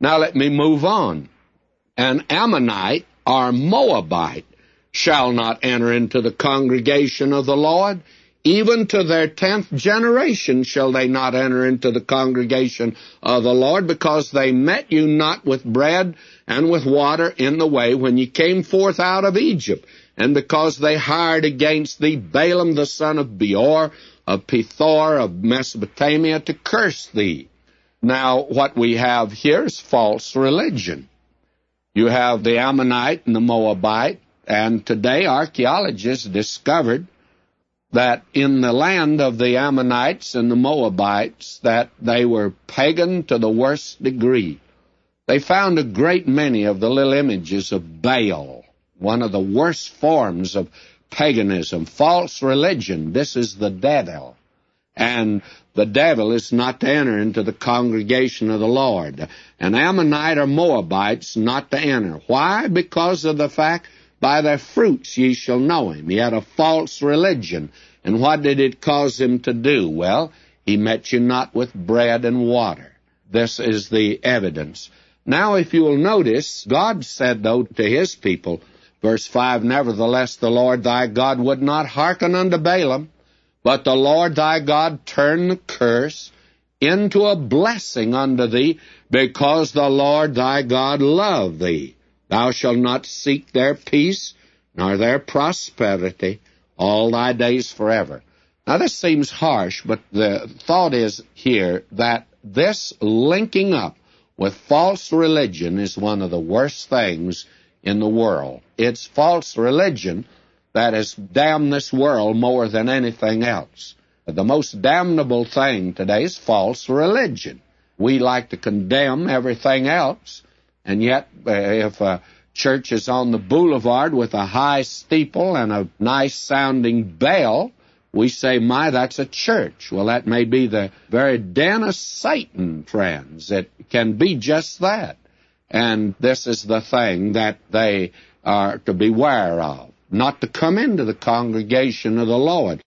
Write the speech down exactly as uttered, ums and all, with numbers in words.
Now let me move on. An Ammonite or Moabite shall not enter into the congregation of the Lord. Even to their tenth generation shall they not enter into the congregation of the Lord, because they met you not with bread and with water in the way when ye came forth out of Egypt, and because they hired against thee Balaam the son of Beor, of Pethor, of Mesopotamia, to curse thee. Now, what we have here is false religion. You have the Ammonite and the Moabite, and today archaeologists discovered that in the land of the Ammonites and the Moabites, that they were pagan to the worst degree. They found a great many of the little images of Baal, one of the worst forms of paganism, false religion. This is the devil. And the devil is not to enter into the congregation of the Lord. An Ammonite or Moabite's not to enter. Why? Because of the fact, by their fruits ye shall know him. He had a false religion. And what did it cause him to do? Well, he met you not with bread and water. This is the evidence. Now, if you will notice, God said, though, to his people, verse five, Nevertheless the Lord thy God would not hearken unto Balaam, but the Lord thy God turned the curse into a blessing unto thee, because the Lord thy God loved thee. Thou shalt not seek their peace, nor their prosperity, all thy days forever. Now, this seems harsh, but the thought is here that this linking up with false religion is one of the worst things in the world. It's false religion that has damned this world more than anything else. The most damnable thing today is false religion. We like to condemn everything else, and yet uh, if a church is on the boulevard with a high steeple and a nice-sounding bell, we say, my, that's a church. Well, that may be the very den of Satan, friends. It can be just that. And this is the thing that they are to beware of, not to come into the congregation of the Lord.